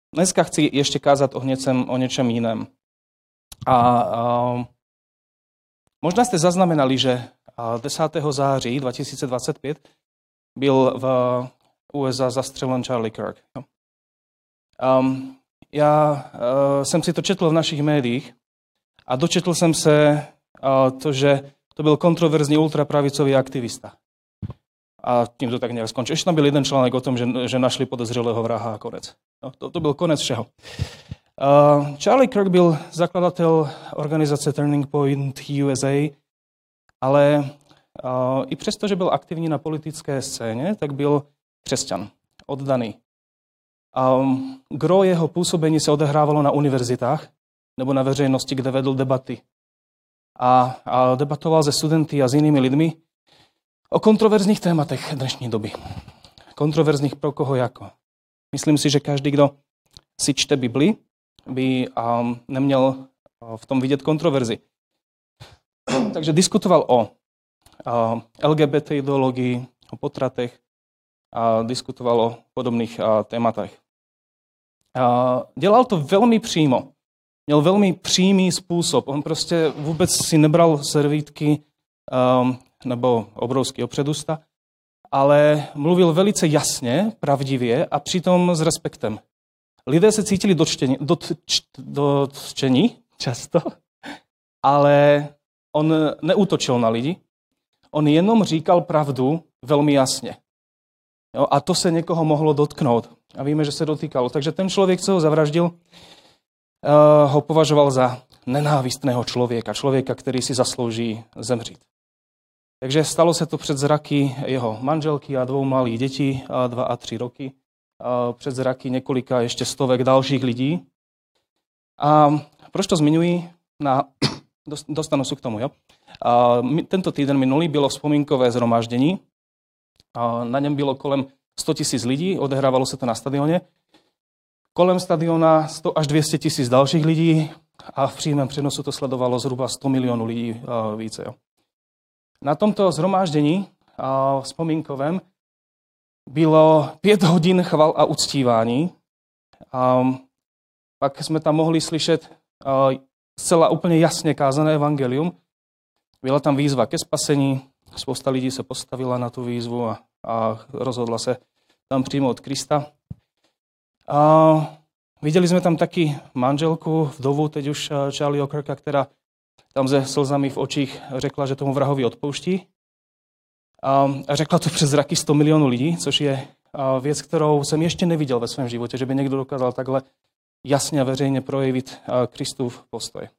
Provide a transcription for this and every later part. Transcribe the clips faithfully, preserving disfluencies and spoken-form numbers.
dneska chci ještě kázat o něčem, o něčem jiném. A, a možná jste zaznamenali, že desátého září dva tisíce dvacet pět byl v U S A zastřelen Charlie Kirk. Um, já uh, jsem si to četl v našich médiích a dočetl jsem se uh, to, že to byl kontroverzní ultrapravicový aktivista. A tím to tak nějak skončilo. Ještě tam byl jeden článek o tom, že, že našli podezřelého vraha a konec. No, to, to byl konec všeho. Uh, Charlie Kirk byl zakladatel organizace Turning Point U S A, ale uh, i přesto, že byl aktivní na politické scéně, tak byl křesťan, oddaný. Um, gro jeho působení se odehrávalo na univerzitách nebo na veřejnosti, kde vedl debaty. A, a debatoval se studenty a s jinými lidmi o kontroverzních tématech dnešní doby. Kontroverzních pro koho jako. Myslím si, že každý, kdo si čte Bibli, by um, neměl v tom vidět kontroverzi. Takže diskutoval o uh, L G B T ideologii, o potratech a diskutoval o podobných uh, tématech. Uh, dělal to velmi přímo. Měl velmi přímý způsob. On prostě vůbec si nebral servítky um, nebo obrovský opředusta, ale mluvil velice jasně, pravdivě a přitom s respektem. Lidé se cítili dotčeni, dotč, dotčeni často, ale on neútočil na lidi, on jenom říkal pravdu velmi jasně. Jo, a to se někoho mohlo dotknout. A víme, že se dotýkalo. Takže ten člověk, co ho zavraždil, uh, ho považoval za nenávistného člověka, člověka, který si zaslouží zemřít. Takže stalo se to před zraky jeho manželky a dvou malých dětí, dva a tři roky, a před zraky několika ještě stovek dalších lidí. A proč to zmiňuji? Na, dostanu se k tomu, jo? A tento týden minulý bylo vzpomínkové shromáždění. A na něm bylo kolem sto tisíc lidí, odehrávalo se to na stadioně. Kolem stadiona sto až dvě stě tisíc dalších lidí a v přímém přenosu to sledovalo zhruba sto milionů lidí více, jo? Na tomto shromáždění a vzpomínkovém bylo pět hodin chval a uctívání. A pak jsme tam mohli slyšet zcela úplně jasně kázané evangelium. Byla tam výzva ke spasení, spousta lidí se postavila na tu výzvu a, a rozhodla se tam přijmout Krista. A viděli jsme tam taky manželku, vdovu, teď už Charlieho Kirka, která tam se slzami v očích řekla, že tomu vrahovi odpouští. A řekla to přes zraky sto milionů lidí, což je věc, kterou jsem ještě neviděl ve svém životě, že by někdo dokázal takhle jasně a veřejně projevit Kristův postoj.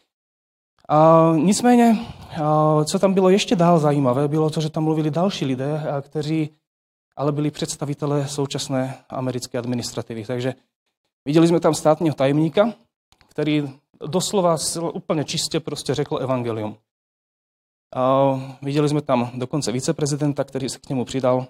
A nicméně, co tam bylo ještě dál zajímavé, bylo to, že tam mluvili další lidé, kteří ale byli představitelé současné americké administrativy. Takže viděli jsme tam státního tajemníka, který doslova úplně čistě prostě řekl evangelium. A viděli jsme tam dokonce viceprezidenta, který se k němu přidal.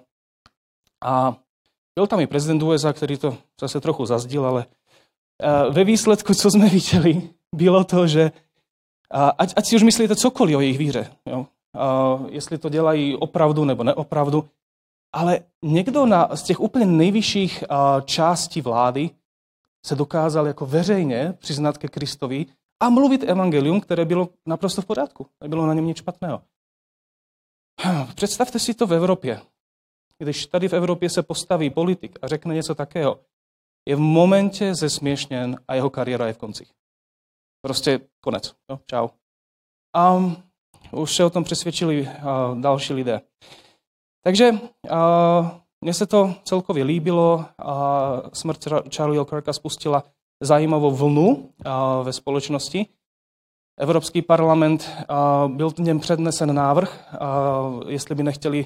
A byl tam i prezident U S A, který to zase trochu zazdil, ale ve výsledku, co jsme viděli, bylo to, že ať, ať si už myslíte cokoliv o jejich víře, jo? A jestli to dělají opravdu nebo neopravdu, ale někdo na, z těch úplně nejvyšších částí vlády se dokázal jako veřejně přiznat ke Kristovi a mluvit evangelium, které bylo naprosto v pořádku. Nebylo na něm nic špatného. Představte si to v Evropě. Když tady v Evropě se postaví politik a řekne něco takého, je v momentě zesměšněn a jeho kariéra je v konci. Prostě konec. Jo, čau. A už se o tom přesvědčili uh, další lidé. Takže uh, mně se to celkově líbilo. A smrt Charlieho Kirka spustila zajímavou vlnu ve společnosti. Evropský parlament, byl v něm přednesen návrh, jestli by nechtěli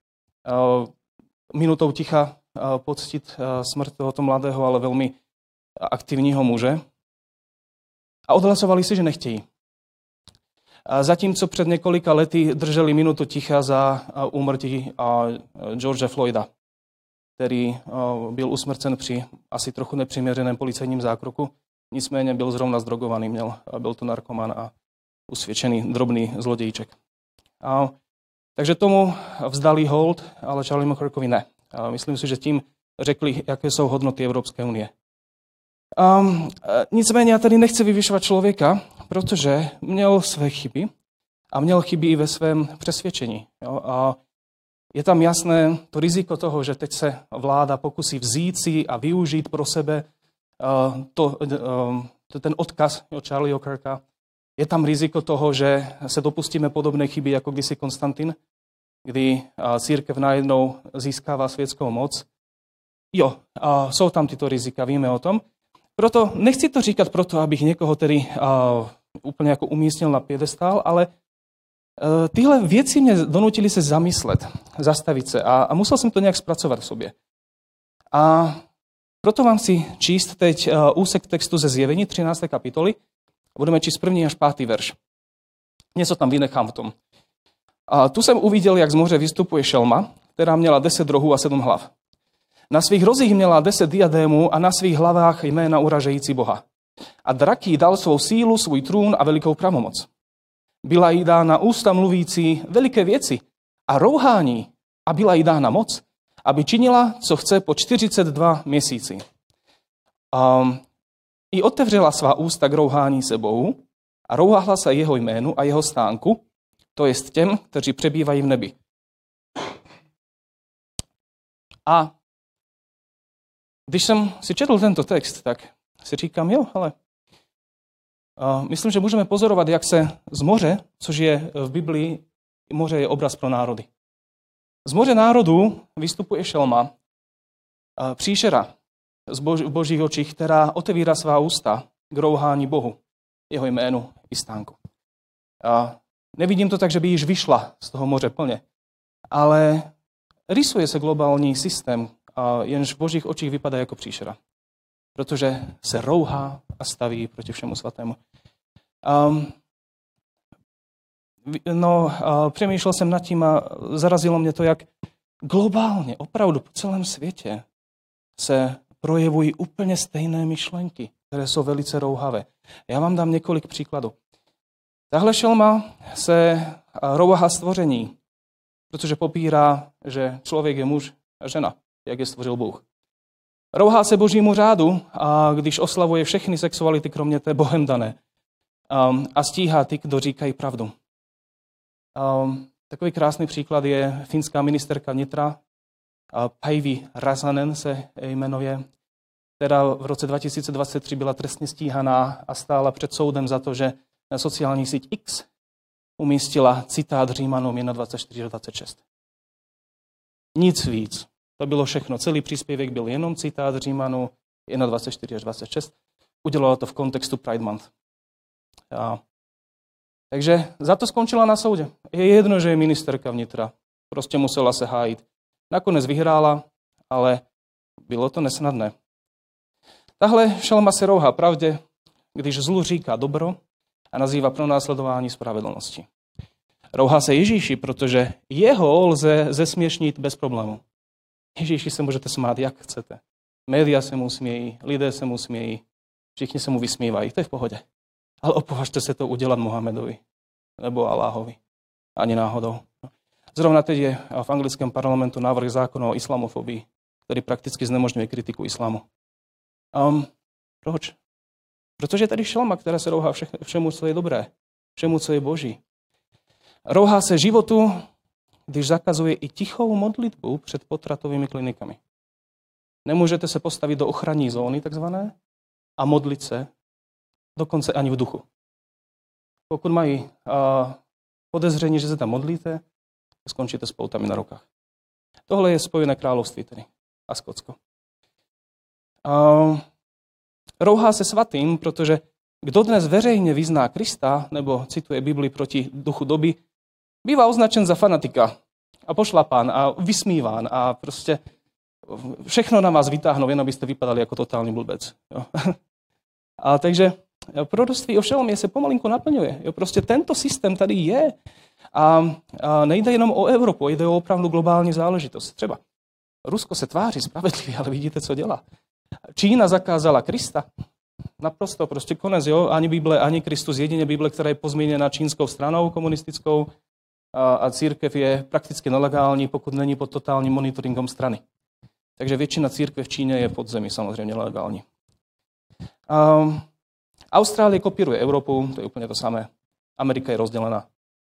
minutou ticha poctit smrt tohoto mladého, ale velmi aktivního muže. A odhlasovali si, že nechtějí. Zatímco před několika lety drželi minutu ticha za úmrtí George Floyda, který byl usmrcen při asi trochu nepřiměřeném policejním zákroku. Nicméně byl zrovna zdrogovaný, měl, byl to narkoman a usvědčený drobný zlodějček. A, takže tomu vzdali hold, ale Charliemu Kirkovi ne. A myslím si, že tím řekli, jaké jsou hodnoty Evropské unie. Um, nicméně já tady nechci vyvyšovat člověka, protože měl své chyby a měl chyby i ve svém přesvědčení. Jo? A je tam jasné to riziko toho, že teď se vláda pokusí vzít si a využít pro sebe uh, to, uh, to, ten odkaz od Charlieho Kirka. Je tam riziko toho, že se dopustíme podobné chyby jako kdysi Konstantin, kdy uh, církev najednou získává světskou moc. Jo, uh, jsou tam tyto rizika, víme o tom. Proto nechci to říkat proto, abych někoho tedy uh, úplně jako umístil na piedestál, ale uh, tyhle věci mě donutily se zamyslet, zastavit se a, a musel jsem to nějak zpracovat v sobě. A proto vám chci číst teď uh, úsek textu ze Zjevení třinácté kapitoly. Budeme číst první až pátý verš. Něco tam vynechám v tom. A tu jsem uviděl, jak z moře vystupuje šelma, která měla deset rohů a sedm hlav. Na svých rozích měla deset diadémů a na svých hlavách jména uražející Boha. A drak jí dal svou sílu, svůj trůn a velikou pravomoc. Byla jí dána ústa mluvící veliké věci a rouhání a byla jí dána moc, aby činila, co chce po čtyřicet dva měsíci. Um, I otevřela svá ústa k rouhání se Bohu a rouhala se jeho jménu a jeho stánku, to jest těm, kteří přebývají v nebi. A když jsem si četl tento text, tak si říkám, jo, ale uh, myslím, že můžeme pozorovat, jak se z moře, což je v Biblii, moře je obraz pro národy. Z moře národů vystupuje šelma, uh, příšera z bož, božích očích, která otevírá svá ústa k rouhání Bohu, jeho jménu i stánku. Uh, nevidím to tak, že by již vyšla z toho moře plně, ale rysuje se globální systém, a jenž v božích očích vypadá jako příšera. Protože se rouhá a staví proti všemu svatému. Um, no, uh, přemýšlel jsem nad tím a zarazilo mě to, jak globálně, opravdu po celém světě se projevují úplně stejné myšlenky, které jsou velice rouhavé. Já vám dám několik příkladů. Tahle šelma se rouhá stvoření, protože popírá, že člověk je muž a žena, jak je stvořil Bůh. Rouhá se božímu řádu, a když oslavuje všechny sexuality, kromě té Bohem dané. Um, a stíhá ty, kdo říkají pravdu. Um, takový krásný příklad je finská ministerka vnitra, uh, Päivi Räsänen se jmenuje, která v roce dva tisíce dvacet tři byla trestně stíhaná a stála před soudem za to, že na sociální síť X umístila citát Římanům dvacet čtyři až dvacet šest. Nic víc. To bylo všechno. Celý příspěvek byl jenom citát Římanů dvacet čtyři až dvacet šest. Udělala to v kontextu Pride Month. A, takže za to skončila na soudě. Je jedno, že je ministerka vnitra. Prostě musela se hájit. Nakonec vyhrála, ale bylo to nesnadné. Tahle šelma se rouhá pravdě, když zlu říká dobro a nazývá pronásledování spravedlnosti. Rouhá se Ježíši, protože jeho lze zesměšnit bez problému. Ježíši se můžete smát, jak chcete. Média se mu smějí, lidé se mu smějí, všichni se mu vysmívají, to je v pohodě. Ale opovažte se to udělat Mohamedovi nebo Aláhovi. Ani náhodou. Zrovna teď je v anglickém parlamentu návrh zákona o islamofobii, který prakticky znemožňuje kritiku islámu. Um, proč? Protože je tady šelma, která se rouhá vše, všemu, co je dobré, všemu, co je boží. Rouhá se životu, když zakazuje i tichou modlitbu před potratovými klinikami. Nemůžete se postavit do ochranní zóny, takzvané, a modlit se, dokonce ani v duchu. Pokud mají uh, podezření, že se tam modlíte, skončíte s poutami na rukách. Tohle je Spojené království tedy a Skotsko. Uh, rouhá se svatým, protože kdo dnes veřejně vyzná Krista, nebo cituje Bibli proti duchu doby, bývá označen za fanatika a pošlapán a vysmíván a prostě všechno na vás vytáhnou, jen abyste vypadali jako totální blbec. Jo. A takže proroctví o šelmě se pomalinku naplňuje. Jo. Prostě tento systém tady je a, a nejde jenom o Evropu, jde o opravdu globální záležitost. Třeba Rusko se tváří spravedlivě, ale vidíte, co dělá. Čína zakázala Krista. Naprosto prostě konec, jo. Ani Bible, ani Kristus, jedině Bible, která je pozměněna čínskou stranou komunistickou a, a církev je prakticky nelegální, pokud není pod totálním monitoringem strany. Takže většina církve v Číně je pod zemi samozřejmě legální. Um, Austrálie kopíruje Európu, to je úplně to samé. Amerika je rozdělená.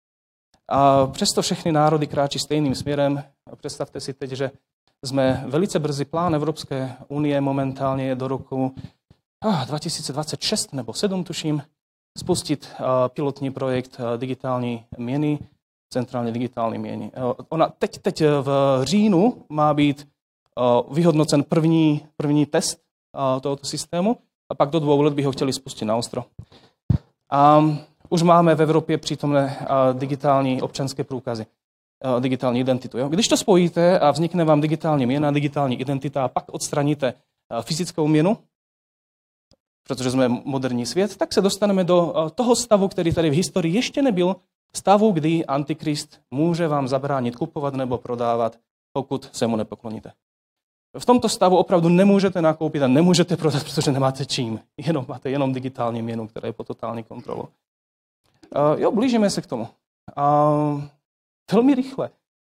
A přesto všechny národy kráčí stejným směrem. Představte si teď, že jsme velice brzy, plán Evropské unie momentálně je do roku ah, dva tisíce dvacet šest nebo sedm, tuším, spustit uh, pilotní projekt uh, digitální měny, centrálně digitální měny. Uh, ona teď, teď v říjnu má být uh, vyhodnocen první, první test uh, tohoto systému a pak do dvou let by ho chtěli spustit na ostro. Um, už máme v Evropě přítomné uh, digitální občanské průkazy, uh, digitální identitu. Jo? Když to spojíte a vznikne vám digitální měna, digitální identita a pak odstraníte uh, fyzickou měnu, protože jsme moderní svět, tak se dostaneme do uh, toho stavu, který tady v historii ještě nebyl, stavu, kdy Antikrist může vám zabránit kupovat nebo prodávat, pokud se mu nepokloníte. V tomto stavu opravdu nemůžete nakoupit a nemůžete prodat, protože nemáte čím. Jenom máte jenom digitální měnu, která je pod totální kontrolou. Uh, jo, blížíme se k tomu. Uh, velmi rychle.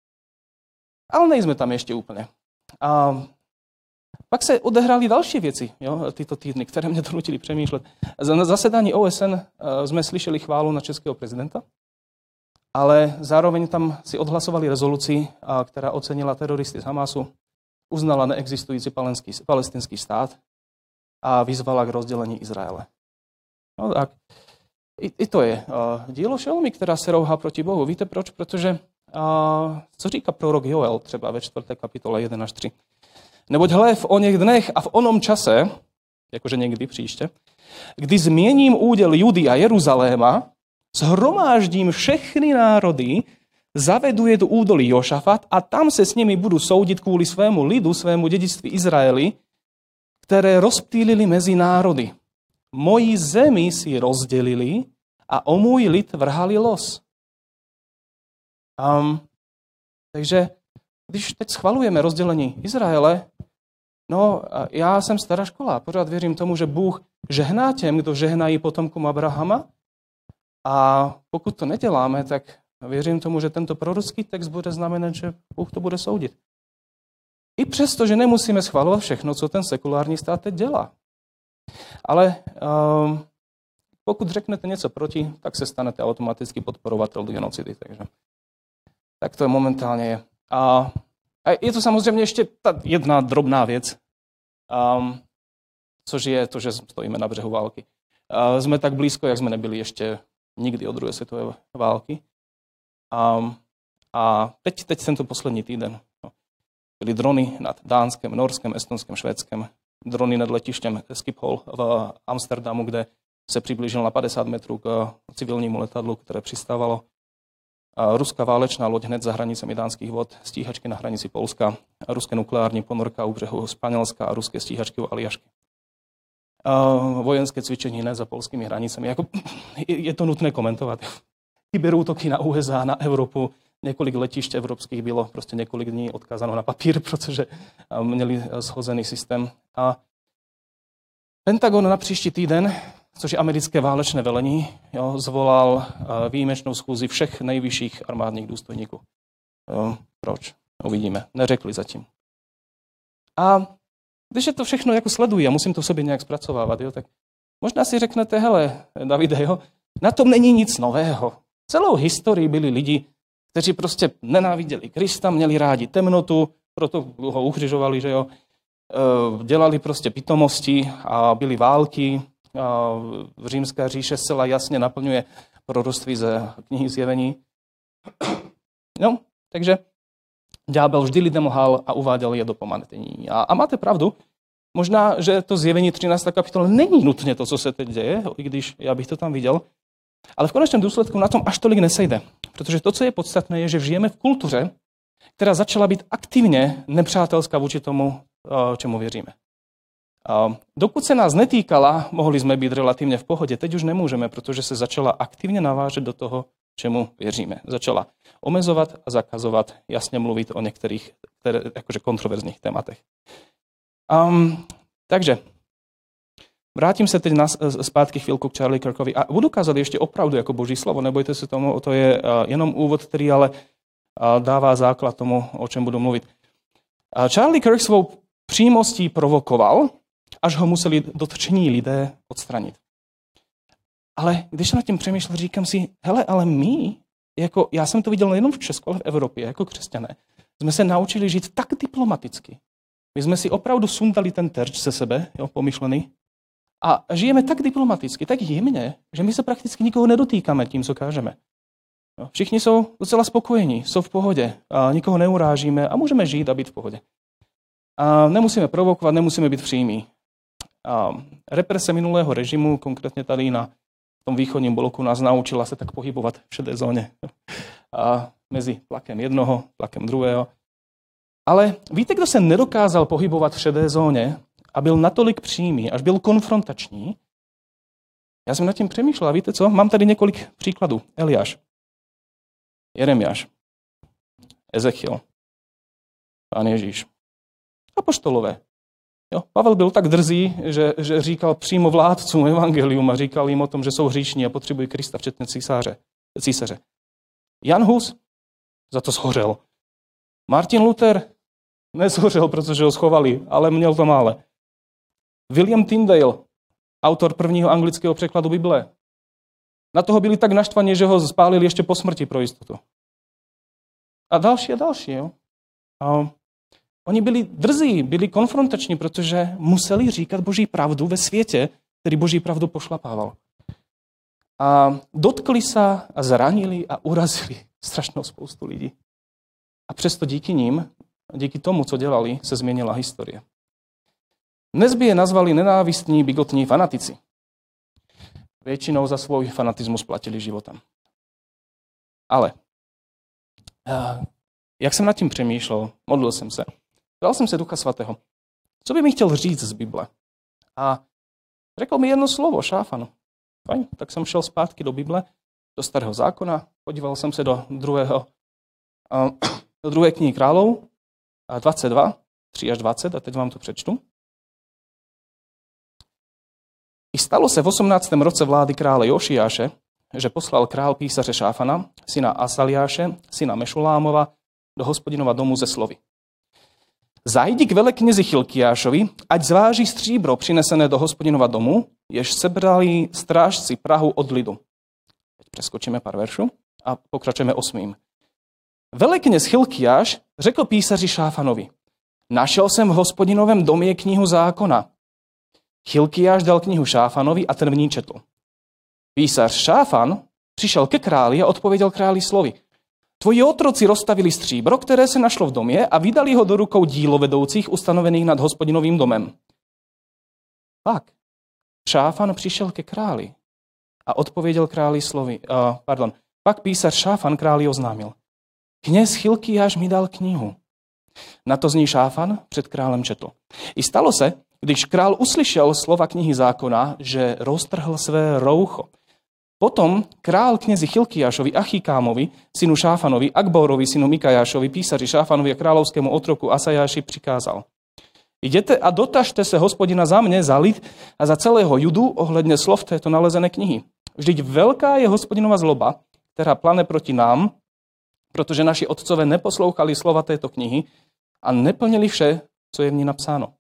Ale nejsme tam ještě úplně. Uh, pak se odehrály další věci, jo, tyto týdny, které mě donutily přemýšlet. Na zasedání O S N uh, jsme slyšeli chválu na českého prezidenta, ale zároveň tam si odhlasovali rezoluci, uh, která ocenila teroristy z Hamasu, uznala neexistující palestinský stát a vyzvala k rozdělení Izraele. No tak, i, i to je uh, dílo šelmy, která se rouhá proti Bohu. Víte proč? Protože, uh, co říká prorok Joel třeba ve čtvrté kapitole jedna až tři. Neboť hle, v oněch dnech a v onom čase, jakože někdy příště, kdy změním úděl Judy a Jeruzaléma, shromáždím všechny národy, zavedu je do údolí Jošafat a tam se s nimi budu soudit kvůli svému lidu, svému dědictví Izraeli, které rozptýlili mezi národy. Moji zemi si rozdělili a o můj lid vrhali los. Um, takže když teď schvalujeme rozdělení Izraele, no já jsem stará škola, pořád věřím tomu, že Bůh žehná těm, kdo žehnají potomkům Abrahama a pokud to neděláme, tak věřím tomu, že tento prorocký text bude znamenat, že Bůh to bude soudit. I přesto, že nemusíme schvalovat všechno, co ten sekulární stát teď dělá. Ale um, pokud řeknete něco proti, tak se stanete automaticky podporovatel genocidy. Takže tak to je momentálně je. A, a je to samozřejmě ještě ta jedna drobná věc, um, což je to, že stojíme na břehu války. Uh, jsme tak blízko, jak jsme nebyli ještě nikdy od druhé světové války. Um, a teď, teď tento poslední týden no, byly drony nad Dánskem, Norskem, Estonskem, Švédskem, drony nad letištěm Schiphol v Amsterdamu, kde se přiblížil na padesát metrů k civilnímu letadlu, které přistávalo. A ruská válečná loď hned za hranicemi dánských vod, stíhačky na hranici Polska, a ruské nukleární ponorka u břehu Španělska a ruské stíhačky u Aljašky. A vojenské cvičení hned za polskými hranicemi. Jako, je to nutné komentovat. Kyberútoky na U S A, na Evropu, několik letišť evropských bylo prostě několik dní odkázáno na papír, protože měli shozený systém. A Pentagon na příští týden, což je americké válečné velení, jo, zvolal výjimečnou schůzi všech nejvyšších armádních důstojníků. Jo, proč? Uvidíme. Neřekli zatím. A když je to všechno jako sleduji a musím to v sobě nějak zpracovávat, jo, tak možná si řeknete, hele, Davide, jo, na tom není nic nového. Celou historii byli lidi, kteří prostě nenáviděli Krista, měli rádi temnotu, proto ho ukřižovali, že jo, dělali prostě pitomosti a byly války. V římské říše zcela jasně naplňuje proroctví ze knihy Zjevení. No, takže ďábel vždy lidem lhal a uváděl je do pomatení. A, a máte pravdu, možná, že to Zjevení třináctá kapitola není nutně to, co se teď děje, i když já bych to tam viděl, ale v konečném důsledku na tom až tolik nesejde. Protože to, co je podstatné, je, že žijeme v kultuře, která začala být aktivně nepřátelská vůči tomu, čemu věříme. Dokud se nás netýkala, mohli jsme být relativně v pohodě. Teď už nemůžeme, protože se začala aktivně navážet do toho, čemu věříme. Začala omezovat a zakazovat, jasně mluvit o některých které, jakože kontroverzních tématech. Um, takže vrátím se teď na, zpátky chvilku k Charlie Kirkovi a budu kázat ještě opravdu jako boží slovo, nebojte se tomu, to je uh, jenom úvod, který ale uh, dává základ tomu, o čem budu mluvit. Uh, Charlie Kirk svou přímostí provokoval, až ho museli dotčení lidé odstranit. Ale když jsem nad tím přemýšlel, říkám si, hele, ale my, jako, já jsem to viděl nejenom v Česku, ale v Evropě, jako křesťané, jsme se naučili žít tak diplomaticky. My jsme si opravdu sundali ten terč ze sebe, jo, pomyšlený, a žijeme tak diplomaticky, tak jemně, že my se prakticky nikoho nedotýkáme tím, co kážeme. Jo, všichni jsou docela spokojení, jsou v pohodě, a nikoho neurážíme a můžeme žít a být v pohodě. A nemusíme provokovat, nemusíme být přímí. A represe minulého režimu, konkrétně tady na tom východním bloku, nás naučila se tak pohybovat v šedé zóně. A mezi tlakem jednoho, tlakem druhého. Ale víte, kdo se nedokázal pohybovat v šedé zóně a byl natolik přímý, až byl konfrontační? Já jsem nad tím přemýšlel a víte co? Mám tady několik příkladů. Eliáš, Jeremiáš, Ezechiel, Pán Ježíš, apoštolové. Jo, Pavel byl tak drzý, že, že říkal přímo vládcům evangelium a říkal jim o tom, že jsou hříšní a potřebují Krista, včetně císaře. císaře. Jan Hus za to shořel. Martin Luther neshořel, protože ho schovali, ale měl to mále. William Tyndale, autor prvního anglického překladu Bible. Na toho byli tak naštvaní, že ho spálili ještě po smrti pro jistotu. A další a další. Jo? A oni byli drzí, byli konfrontační, protože museli říkat Boží pravdu ve světě, který Boží pravdu pošlapával. A dotkli se a zranili a urazili strašnou spoustu lidí. A přesto díky nim, díky tomu, co dělali, se změnila historie. Dnes by je nazvali nenávistní, bigotní fanatici. Většinou za svůj fanatismus platili životem. Ale jak jsem nad tím přemýšlel, modlil jsem se, dal jsem se Ducha Svatého. Co by mi chtěl říct z Bible? A řekl mi jedno slovo, Šáfan. Fajn, tak jsem šel zpátky do Bible, do Starého zákona, podíval jsem se do druhého, do druhé knihy Králů, dvacet dva, tři až dvacet, a teď vám to přečtu. I stalo se v osmnáctém roce vlády krále Jošiáše, že poslal král písaře Šáfana, syna Asaliáše, syna Mešulámova, do Hospodinova domu ze slovy. Zajdi k veleknězi Chilkiášovi, ať zváží stříbro přinesené do Hospodinova domu, jež sebrali strážci prahu od lidu. Teď přeskočíme pár veršů a pokračujeme osmým. Velekněz Chilkiáš řekl písaři Šáfanovi, našel jsem v Hospodinovém domě knihu zákona. Chilkiáš dal knihu Šáfanovi a ten v ní četl. Písař Šáfan přišel ke králi a odpověděl králi slovy. Tvoji otroci rozstavili stříbro, které se našlo v domě a vydali ho do rukou dílovedoucích ustanovených nad Hospodinovým domem. Pak Šáfan přišel ke králi a odpověděl králi slovy. Uh, pardon, pak písař Šáfan králi oznámil. Kněz Chilkiáš mi dal knihu. Na to z ní Šáfan před králem četl. I stalo se, když král uslyšel slova knihy zákona, že roztrhl své roucho. Potom král knězi Chilkiášovi, Achíkámovi, synu Šáfanovi, Akborovi, synu Mikajášovi, písaři Šáfanovi a královskému otroku Asajáši přikázal. Jděte a dotažte se Hospodina za mě, za lid a za celého judu ohledně slov této nalezené knihy. Vždyť velká je Hospodinova zloba, která plane proti nám, protože naši otcové neposlouchali slova této knihy a neplnili vše, co je v ní napsáno.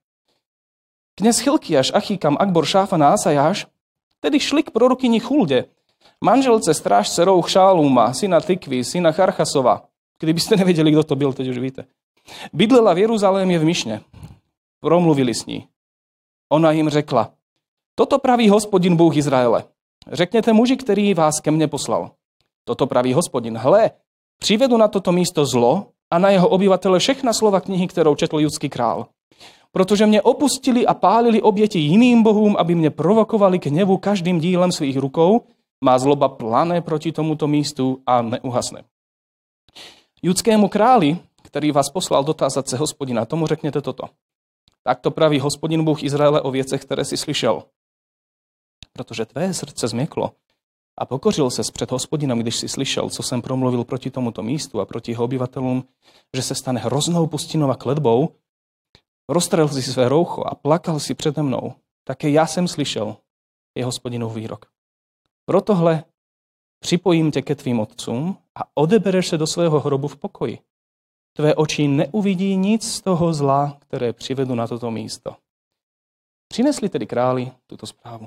Kněz Chilkiáš, Achíkam, Akbor, Šáfan a Asajáš tedy šli k prorokyni Chuldě, manželce strážce Rouch Šáluma, syna Tikvy, syna Charchasova. Kdybyste nevěděli, kdo to byl, teď už víte. Bydlela v Jeruzalémě v Mišně. Promluvili s ní. Ona jim řekla, toto praví Hospodin Bůh Izraele. Řekněte muži, který vás ke mně poslal. Toto praví Hospodin. Hle, přivedu na toto místo zlo a na jeho obyvatele všechna slova knihy, kterou četl judský král. Protože mě opustili a pálili oběti jiným bohům, aby mě provokovali k hněvu každým dílem svých rukou, má zloba plané proti tomuto místu a neuhasne. Judskému králi, který vás poslal dotázat se Hospodina, tomu řekněte toto. Tak to praví Hospodin Bůh Izraele o věcech, které si slyšel. Protože tvé srdce změklo a pokořil ses před Hospodinem, když si slyšel, co jsem promluvil proti tomuto místu a proti jeho obyvatelům, že se stane hroznou pustinou a kletbou, roztrhl si své roucho a plakal si přede mnou. Také já jsem slyšel je Hospodinův výrok. Protohle připojím tě ke tvým otcům a odebereš se do svého hrobu v pokoji. Tvé oči neuvidí nic z toho zla, které přivedu na toto místo. Přinesli tedy králi tuto zprávu.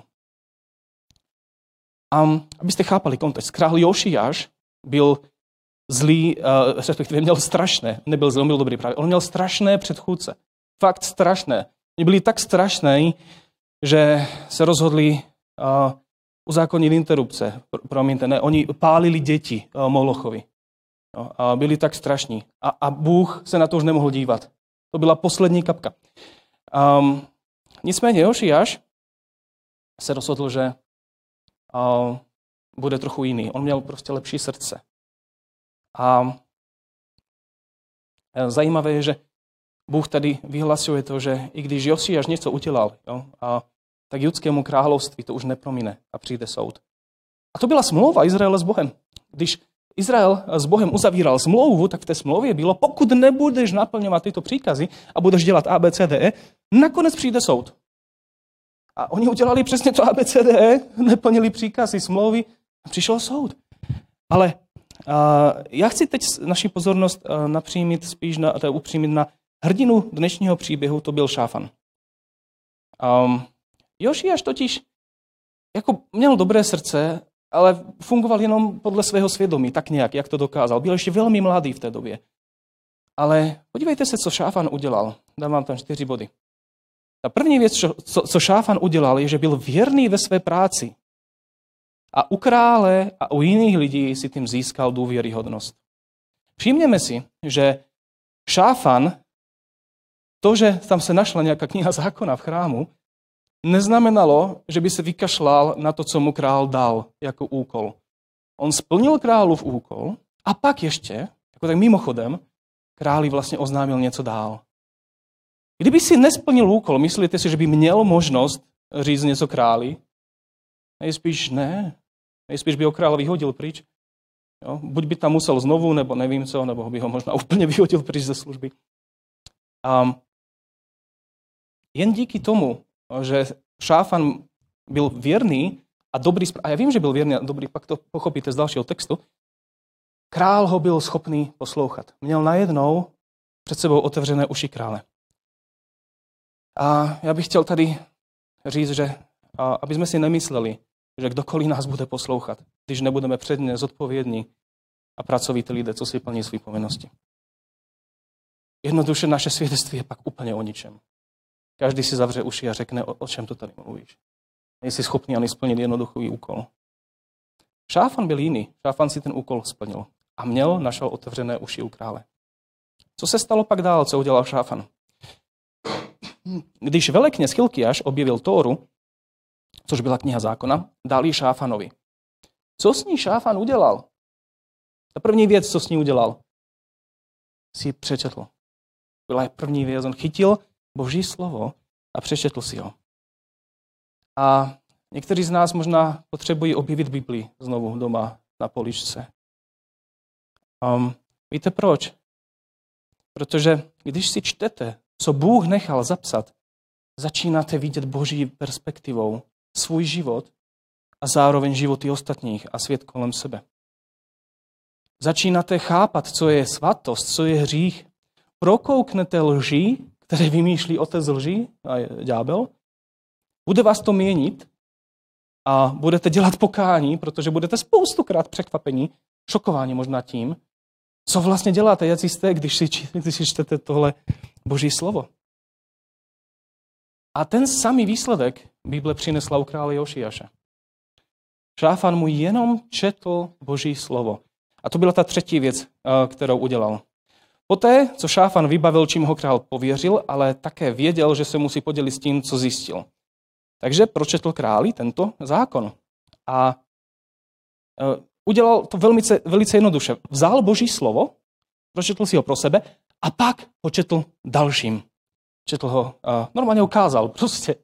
A abyste chápali kontext, král Jošiáš byl zlý, uh, respektive měl strašné, nebyl zlý, byl dobrý právě, on měl strašné předchůdce. Fakt strašné. Oni byli tak strašné, že se rozhodli uh, uzákonit interrupce. Promiňte, ne, oni pálili děti uh, Molochovi. No, a byli tak strašní. A, a Bůh se na to už nemohl dívat. To byla poslední kapka. Um, nicméně Jošiáš se rozhodl, že uh, bude trochu jiný. On měl prostě lepší srdce. A zajímavé je, že Bůh tady vyhlasuje to, že i když Jošiáš něco udělal, jo, a tak judskému království to už nepromine a přijde soud. A to byla smlouva Izraele s Bohem. Když Izrael s Bohem uzavíral smlouvu, tak v té smlouvě bylo, pokud nebudeš naplňovat tyto příkazy a budeš dělat A, B, C, D, E, nakonec přijde soud. A oni udělali přesně to A, B, C, D, E, neplnili příkazy, smlouvy a přišel soud. Ale uh, já chci teď naši pozornost uh, napřímit spíš na, teda upřímit na hrdinu dnešního příběhu, to byl Šáfan. Um, Jošiáš totiž jako měl dobré srdce, ale fungoval jenom podle svého svědomí, tak nějak, jak to dokázal. Byl ještě velmi mladý v té době. Ale podívejte se, co Šáfan udělal. Dám vám tam čtyři body. Ta první věc, co, co Šáfan udělal, je, že byl věrný ve své práci. A u krále a u jiných lidí si tím získal důvěryhodnost. Všimněme si, že Šáfan, to, že tam se našla nějaká kniha zákona v chrámu, neznamenalo, že by se vykašlal na to, co mu král dal jako úkol. On splnil králův úkol a pak ještě, jako tak mimochodem, králi vlastně oznámil něco dál. Kdyby si nesplnil úkol, myslíte si, že by měl možnost říct něco králi? Nejspíš ne. Nejspíš by ho král vyhodil pryč. Jo? Buď by tam musel znovu, nebo nevím co, nebo by ho možná úplně vyhodil pryč ze služby. A jen díky tomu, že Šáfan byl věrný a dobrý, a já vím, že byl věrný a dobrý, pak to pochopíte z dalšího textu, král ho byl schopný poslouchat. Měl najednou před sebou otevřené uši krále. A já bych chtěl tady říct, že aby jsme si nemysleli, že kdokoliv nás bude poslouchat, když nebudeme předně zodpovědní a pracovití lidé, co si plní své povinnosti. Jednoduše naše svědectví je pak úplně o ničem. Každý si zavře uši a řekne, o, o čem to tady mluvíš. Nejsi schopný ani splnit jednoduchý úkol. Šáfan byl jiný. Šáfan si ten úkol splnil. A měl, našel otevřené uši u krále. Co se stalo pak dál, co udělal Šáfan? Když velekněz Chilkiáš objevil Tóru, což byla kniha zákona, dal ji Šáfanovi. Co s ní Šáfan udělal? Ta první věc, co s ní udělal, si přečetl. Byla první věc, on chytil Boží slovo a přečetl si ho. A někteří z nás možná potřebují objevit Biblii znovu doma na poličce. Um, víte proč? Protože když si čtete, co Bůh nechal zapsat, začínáte vidět Boží perspektivou svůj život a zároveň životy ostatních a svět kolem sebe. Začínáte chápat, co je svatost, co je hřích. Prokouknete lži, které vymýšlí otec lži a ďábel. Bude vás to měnit a budete dělat pokání, protože budete spoustukrát překvapení, šokováni možná tím, co vlastně děláte, jak jste, když si, když si čtete tohle Boží slovo. A ten samý výsledek Bible přinesla u krále Jošiáše. Šáfan mu jenom četl Boží slovo. A to byla ta třetí věc, kterou udělal. Poté, co Šáfan vybavil, čím ho král pověřil, ale také věděl, že se musí podělit s tím, co zjistil. Takže pročetl králi tento zákon. A udělal to velice, velice jednoduše. Vzal Boží slovo, pročetl si ho pro sebe a pak ho četl dalším. Četl ho, normálně ukázal prostě.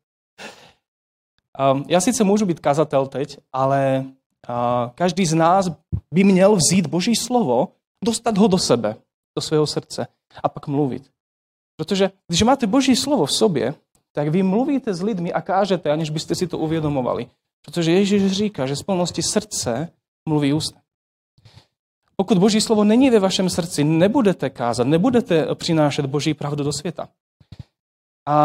Já sice můžu být kazatel teď, ale každý z nás by měl vzít Boží slovo, dostat ho do sebe, do svého srdce a pak mluvit. Protože když máte Boží slovo v sobě, tak vy mluvíte s lidmi a kážete, aniž byste si to uvědomovali. Protože Ježíš říká, že z plnosti srdce mluví ústa. Pokud Boží slovo není ve vašem srdci, nebudete kázat, nebudete přinášet Boží pravdu do světa. A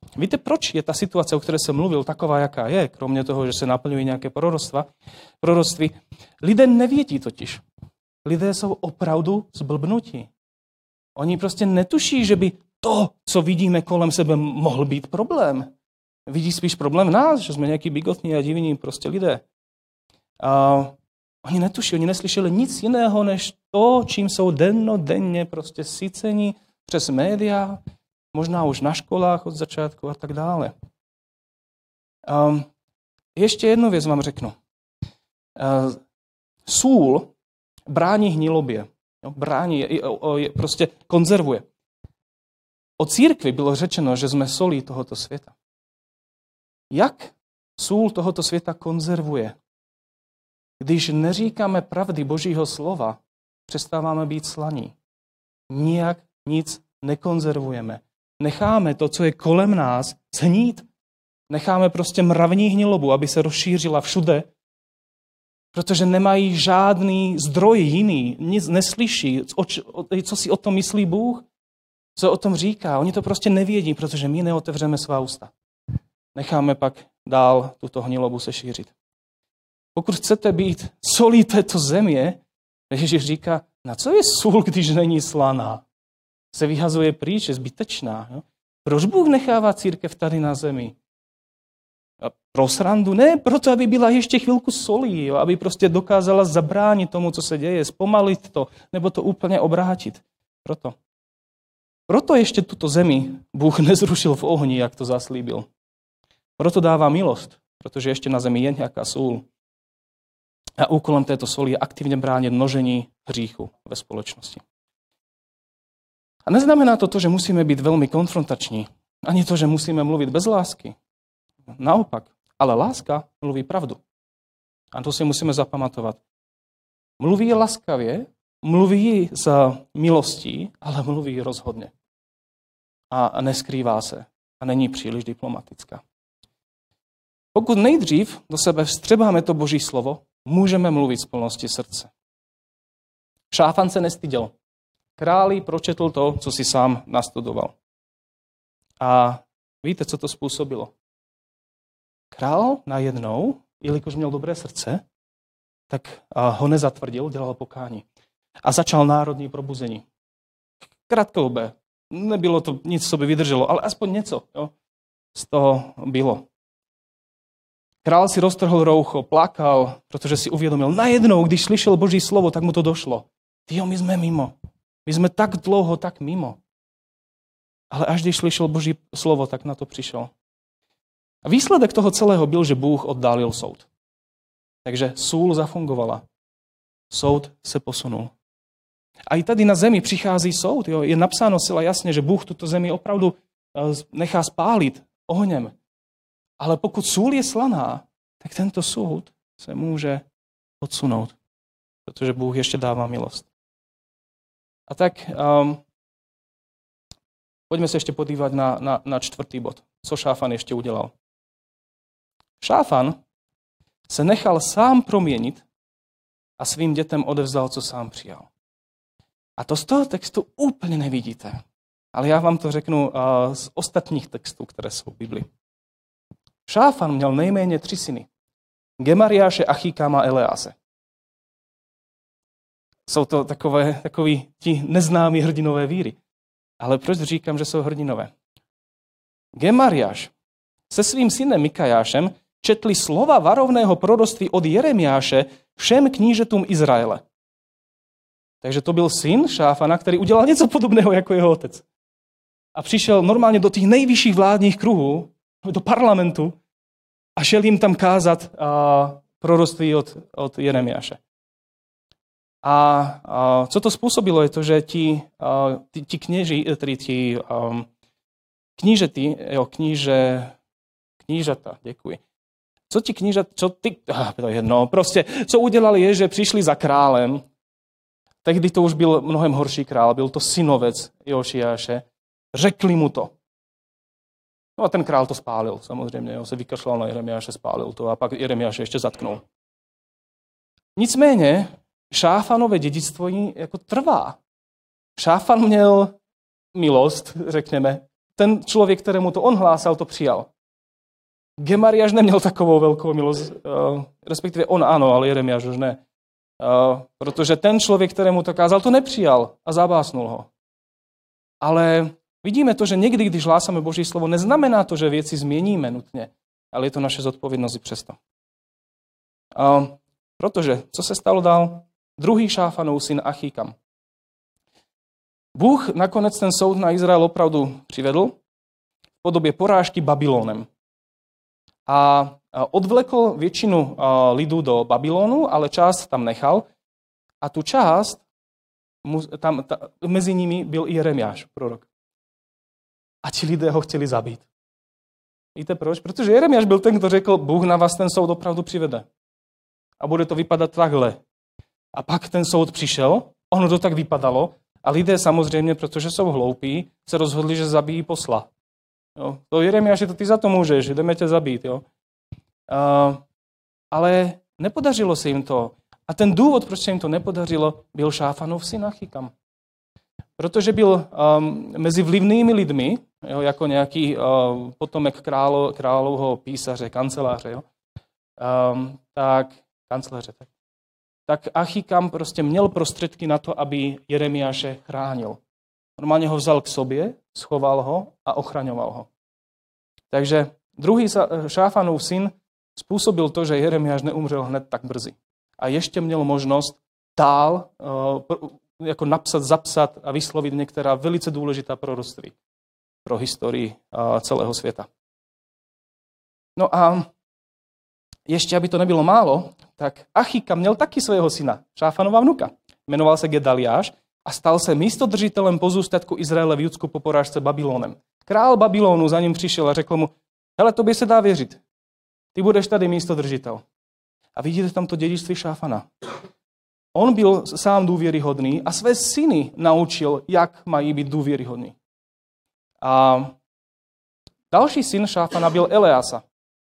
Víte, proč je ta situace, o které jsem mluvil, taková, jaká je, kromě toho, že se naplňují nějaké proroctva, proroctví? Lidé nevědí totiž. Lidé jsou opravdu zblbnutí. Oni prostě netuší, že by to, co vidíme kolem sebe, mohl být problém. Vidí spíš problém v nás, že jsme nějaký bigotní a divní prostě lidé. A oni netuší, oni neslyšeli nic jiného, než to, čím jsou dennodenně prostě syceni přes média, možná už na školách od začátku a tak dále. Um, ještě jednu věc vám řeknu. Uh, sůl brání hnilobě. Jo, brání, je, je, prostě konzervuje. O církvi bylo řečeno, že jsme solí tohoto světa. Jak sůl tohoto světa konzervuje? Když neříkáme pravdy Božího slova, přestáváme být slaní. Nijak nic nekonzervujeme. Necháme to, co je kolem nás, zhnít. Necháme prostě mravní hnilobu, aby se rozšířila všude, protože nemají žádný zdroj jiný, nic neslyší, co si o tom myslí Bůh, co o tom říká. Oni to prostě nevědí, protože my neotevřeme svá ústa. Necháme pak dál tuto hnilobu se šířit. Pokud chcete být solí této země, Ježíš říká, na co je sůl, když není slaná? Se vyhazuje pryč, je zbytečná. Jo? Proč Bůh nechává církev tady na zemi? A pro srandu? Ne, proto, aby byla ještě chvilku solí, jo? Aby prostě dokázala zabránit tomu, co se děje, zpomalit to, nebo to úplně obrátit. Proto. Proto ještě tuto zemi Bůh nezrušil v ohni, jak to zaslíbil. Proto dává milost, protože ještě na zemi je nějaká sůl. A úkolem této soli je aktivně bránit množení hříchu ve společnosti. A neznamená to to, že musíme být velmi konfrontační, ani to, že musíme mluvit bez lásky. Naopak, ale láska mluví pravdu. A to si musíme zapamatovat. Mluví laskavě, mluví za milostí, ale mluví rozhodně. A neskrývá se a není příliš diplomatická. Pokud nejdřív do sebe vstřebáme to Boží slovo, můžeme mluvit z plnosti srdce. Šáfan se nestyděl. Králi pročetl to, co si sám nastudoval. A víte, co to způsobilo? Král najednou, jelikož měl dobré srdce, tak ho nezatvrdil, dělal pokání. A začal národní probuzení. Krátkodobé. Nebylo to nic, co by vydrželo, ale aspoň něco jo, z toho bylo. Král si roztrhl roucho, plakal, protože si uvědomil, najednou, když slyšel Boží slovo, tak mu to došlo. Tyjo, my jsme mimo. My jsme tak dlouho tak mimo. Ale až když slyšel Boží slovo, tak na to přišel. A výsledek toho celého byl, že Bůh oddálil soud. Takže sůl zafungovala. Soud se posunul. A i tady na zemi přichází soud. Jo. Je napsáno sila jasně, že Bůh tuto zemi opravdu nechá spálit ohněm. Ale pokud sůl je slaná, tak tento soud se může odsunout, protože Bůh ještě dává milost. A tak um, pojďme se ještě podívat na, na, na čtvrtý bod. Co Šáfan ještě udělal? Šáfan se nechal sám proměnit a svým dětem odevzdal, co sám přijal. A to z toho textu úplně nevidíte. Ale já vám to řeknu uh, z ostatních textů, které jsou v Biblii. Šáfan měl nejméně tři syny. Gemariáše, Achikama a Eleáse. Jsou to takové, takoví ti neznámí hrdinové víry. Ale proč říkám, že jsou hrdinové? Gemariáš se svým synem Mikajášem četli slova varovného proroctví od Jeremiáše všem knížetům Izraele. Takže to byl syn Šáfana, který udělal něco podobného jako jeho otec. A přišel normálně do těch nejvyšších vládních kruhů, do parlamentu a šel jim tam kázat a, proroctví od, od Jeremiáše. A, a co to způsobilo, je to, že ti, a, ti, ti kněži, tedy ti um, knížety, jo, kníže, knížata, děkuji. Co ti knížat, co ty, ah, to je jedno, prostě, co udělali je, že přišli za králem, tehdy to už byl mnohem horší král, byl to synovec Jošiáše, řekli mu to. No a ten král to spálil, samozřejmě, jo, se vykašlal na Jeremiáše, spálil to a pak Jeremiáše ještě zatknul. Nicméně, Šáfanové dědictvo jako trvá. Šáfan měl milost, řekněme, ten člověk, kterému to on hlásal, to přijal. Gemariáš neměl takovou velkou milost, uh, respektive on ano, ale Jeremiáš už ne. Uh, protože ten člověk, kterému to kázal, to nepřijal a zabásnul ho. Ale vidíme to, že někdy, když hlásáme Boží slovo, neznamená to, že věci změníme nutně, ale je to naše zodpovědnost i přesto. Uh, protože, co se stalo dál? Druhý Šáfanův syn Achíkam. Bůh nakonec ten soud na Izrael opravdu přivedl v podobě porážky Babylonem. A odvlekl většinu lidu do Babylonu, ale část tam nechal. A tu část, tam, ta, mezi nimi byl i Jeremiáš, prorok. A ti lidé ho chtěli zabít. Víte proč? Protože Jeremiáš byl ten, kdo řekl, Bůh na vás ten soud opravdu přivede. A bude to vypadat takhle. A pak ten soud přišel, ono to tak vypadalo, a lidé samozřejmě, protože jsou hloupí, se rozhodli, že zabijí posla. Jo. To Jeremiáši, to ty za to můžeš, jdeme tě zabít. Jo. Uh, ale nepodařilo se jim to. A ten důvod, proč se jim to nepodařilo, byl Šáfanův syn Achíkam. Protože byl um, mezi vlivnými lidmi, jo, jako nějaký uh, potomek králo, královho písaře, kanceláře, jo, um, tak, kancléře, tak, tak Achíkam prostě měl prostředky na to, aby Jeremiáše chránil. Normálně ho vzal k sobě, schoval ho a ochraňoval ho. Takže druhý Šáfanův syn způsobil to, že Jeremiáš neumřel hned tak brzy. A ještě měl možnost dál uh, jako napsat, zapsat a vyslovit některá velice důležitá proroctví pro historii uh, celého světa. No a ještě, aby to nebylo málo, tak Achíkam měl taky svého syna, Šáfanova vnuka. Jmenoval se Gedaliáš a stal se místodržitelem pozůstatku Izraele v Judsku po porážce Babylonem. Král Babylonu za ním přišel a řekl mu, hele, tobě se dá věřit. Ty budeš tady místodržitel. A vidíte tam to dědictví Šáfana. On byl sám důvěryhodný a své syny naučil, jak mají být důvěryhodní. A další syn Šáfana byl Eleasa.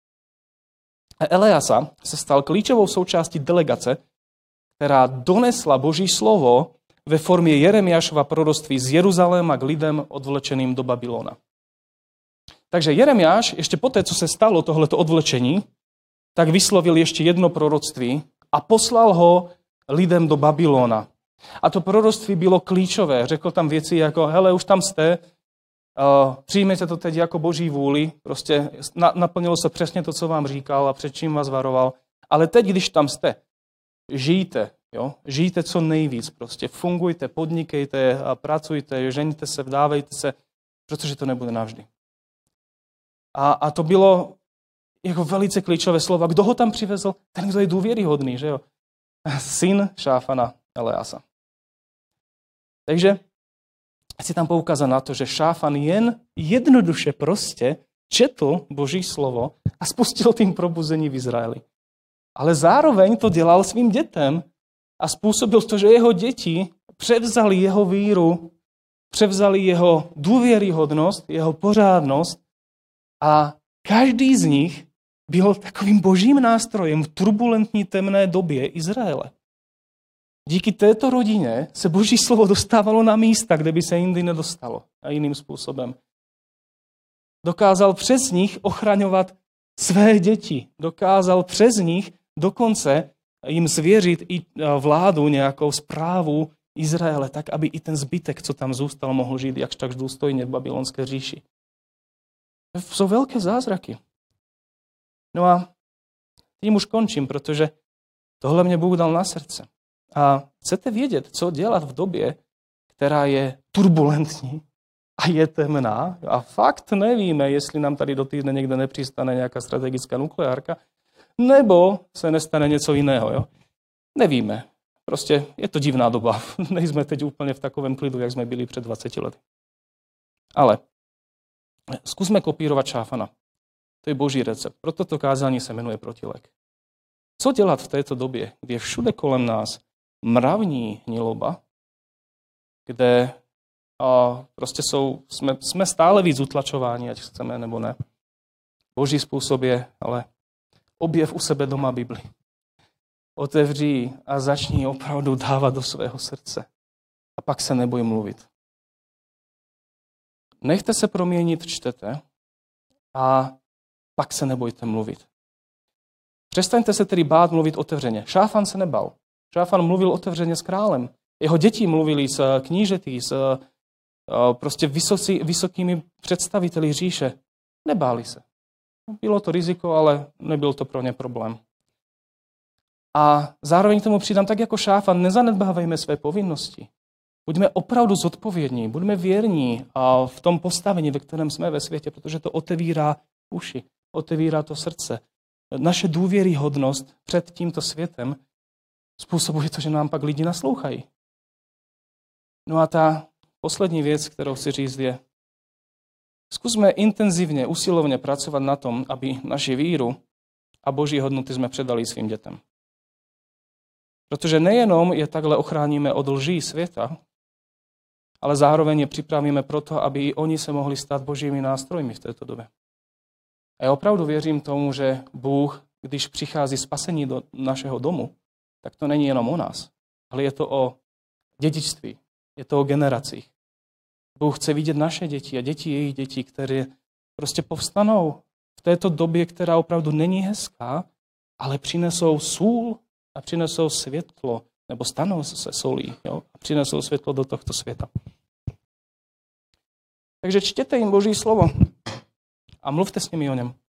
A Eleasa se stal klíčovou součástí delegace, která donesla Boží slovo ve formě Jeremiášova proroctví z Jeruzaléma k lidem odvlečeným do Babylona. Takže Jeremiáš, ještě poté, co se stalo tohleto odvlečení, tak vyslovil ještě jedno proroctví a poslal ho lidem do Babylona. A to proroctví bylo klíčové. Řekl tam věci jako, hele, už tam jste, uh, přijměte to teď jako Boží vůli, prostě na, naplnilo se přesně to, co vám říkal a před čím vás varoval. Ale teď, když tam jste, žijte, jo? Žijte co nejvíc, prostě fungujte, podnikejte, a pracujte, ženíte se, vdávejte se, protože to nebude navždy. A, a to bylo jako velice klíčové slovo. Kdo ho tam přivezl? Ten, kdo je důvěryhodný, že jo? Syn Šáfana Eleasa. Takže chci tam poukázat na to, že Šáfan jen jednoduše prostě četl Boží slovo a spustil tím probuzení v Izraeli. Ale zároveň to dělal svým dětem a způsobil to, že jeho děti převzali jeho víru, převzali jeho důvěryhodnost, jeho pořádnost a každý z nich byl takovým božím nástrojem v turbulentní temné době Izraele. Díky této rodině se Boží slovo dostávalo na místa, kde by se jindy nedostalo a jiným způsobem. Dokázal přes nich ochraňovat své děti. Dokázal přes nich dokonce jim svěřit i vládu, nějakou správu Izraele, tak aby i ten zbytek, co tam zůstal, mohl žít jakž tak důstojně v babylonské říši. To jsou velké zázraky. No a tím už končím, protože tohle mě Bůh dal na srdce. A chcete vědět, co dělat v době, která je turbulentní a je temná. A fakt nevíme, jestli nám tady do týdne někde nepřistane nějaká strategická nukleárka, nebo se nestane něco jiného. Jo? Nevíme. Prostě je to divná doba. Nejsme teď úplně v takovém klidu, jak jsme byli před dvaceti lety. Ale zkusme kopírovat Šáfana. To je Boží recept. Proto to kázání se jmenuje Protilek. Co dělat v této době, kdy je všude kolem nás mravní hniloba, kde a prostě jsou, jsme, jsme stále víc utlačováni, ať chceme nebo ne. Boží způsob je, ale objev u sebe doma Bibli. Otevří a začni opravdu dávat do svého srdce. A pak se neboj mluvit. Nechte se proměnit, čtete, a pak se nebojte mluvit. Přestaňte se tedy bát mluvit otevřeně. Šáfan se nebal. Šáfan mluvil otevřeně s králem. Jeho děti mluvili s knížety, s prostě vysocí, vysokými představiteli říše. Nebáli se. Bylo to riziko, ale nebyl to pro ně problém. A zároveň k tomu přidám, tak jako Šáfan, nezanedbávejme své povinnosti. Buďme opravdu zodpovědní, buďme věrní v tom postavení, ve kterém jsme ve světě, protože to otevírá uši, otevírá to srdce. Naše důvěryhodnost před tímto světem způsobuje to, že nám pak lidi naslouchají. No a ta poslední věc, kterou chci říct, je, zkusme intenzivně, usilovně pracovat na tom, aby naši víru a boží hodnoty jsme předali svým dětem. Protože nejenom je takhle ochráníme od lží světa, ale zároveň je připravíme proto, aby i oni se mohli stát božími nástrojmi v této době. A já opravdu věřím tomu, že Bůh, když přichází spasení do našeho domu, tak to není jenom o nás, ale je to o dědictví, je to o generacích. Bůh chce vidět naše děti a děti jejich dětí, které prostě povstanou v této době, která opravdu není hezká, ale přinesou sůl a přinesou světlo, nebo stanou se solí, jo, a přinesou světlo do tohto světa. Takže čtěte jim Boží slovo a mluvte s nimi o něm.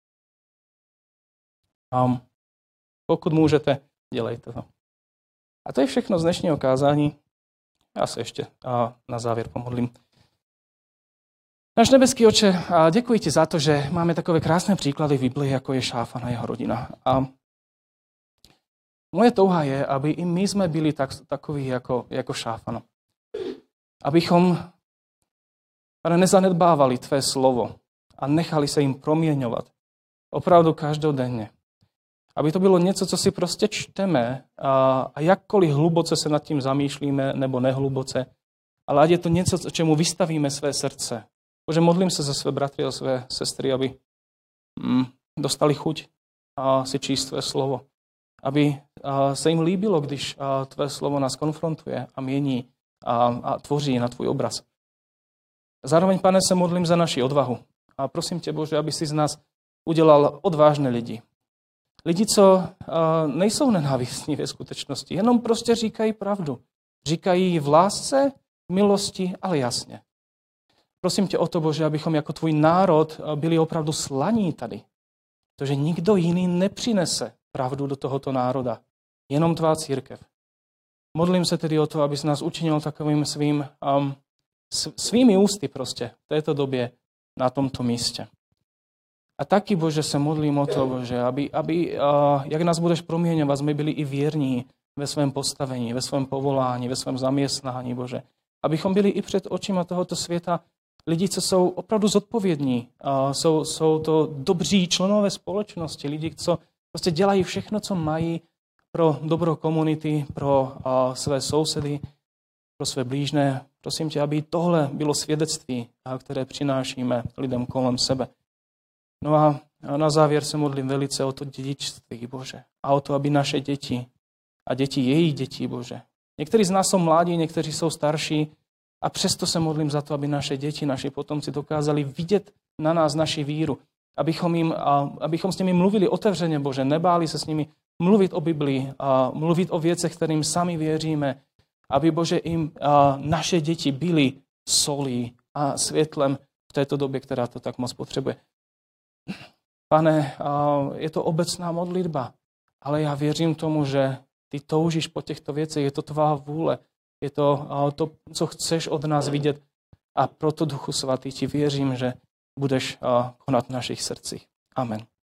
A pokud můžete, dělejte to. A to je všechno z dnešního kázání. Já se ještě na závěr pomodlím. Náš nebeský Otče, děkuji ti za to, že máme takové krásné příklady v Biblii, jako je Šáfan a jeho rodina. A moje touha je, aby i my jsme byli tak, takoví jako, jako Šáfan. Abychom, Pane, nezanedbávali tvé slovo a nechali se jim proměňovat. Opravdu každodenně. Aby to bylo něco, co si prostě čteme a, a jakkoliv hluboce se nad tím zamýšlíme, nebo nehluboce, ale ať je to něco, čemu vystavíme své srdce. Bože, modlím se za své bratry a své sestry, aby mm, dostali chuť a si číst tvé slovo. Aby a, se jim líbilo, když a, tvé slovo nás konfrontuje a mění a, a tvoří na tvůj obraz. Zároveň, Pane, se modlím za naši odvahu. A prosím tě, Bože, aby si z nás udělal odvážné lidi. Lidi, co uh, nejsou nenávistní ve skutečnosti, jenom prostě říkají pravdu. Říkají ji v lásce, v milosti, ale jasně. Prosím tě o to, Bože, abychom jako tvůj národ byli opravdu slaní tady. Protože nikdo jiný nepřinese pravdu do tohoto národa. Jenom tvá církev. Modlím se tedy o to, abys nás učinil takovým svým, um, svými ústy prostě v této době na tomto místě. A taky, Bože, se modlím o to, Bože, aby, aby uh, jak nás budeš proměňovat, jsme byli i věrní ve svém postavení, ve svém povolání, ve svém zaměstnání, Bože. Abychom byli i před očima tohoto světa lidi, co jsou opravdu zodpovědní, uh, jsou, jsou to dobří členové společnosti, lidi, co prostě dělají všechno, co mají pro dobro komunity, pro uh, své sousedy, pro své blížné. Prosím tě, aby tohle bylo svědectví, které přinášíme lidem kolem sebe. No a na závěr se modlím velice o to dědičství, Bože. A o to, aby naše děti a děti jejich dětí, Bože. Někteří z nás jsou mladí, někteří jsou starší a přesto se modlím za to, aby naše děti, naši potomci dokázali vidět na nás naši víru. Abychom, jim, abychom s nimi mluvili otevřeně, Bože. Nebáli se s nimi mluvit o Biblii a mluvit o věcech, kterým sami věříme. Aby, Bože, jim naše děti byly solí a světlem v této době, která to tak moc potřebuje. Pane, je to obecná modlitba, ale já věřím tomu, že ty toužíš po těchto věcech, je to tvá vůle, je to to, co chceš od nás vidět a proto, Duchu Svatý, ti věřím, že budeš konat v našich srdcích. Amen.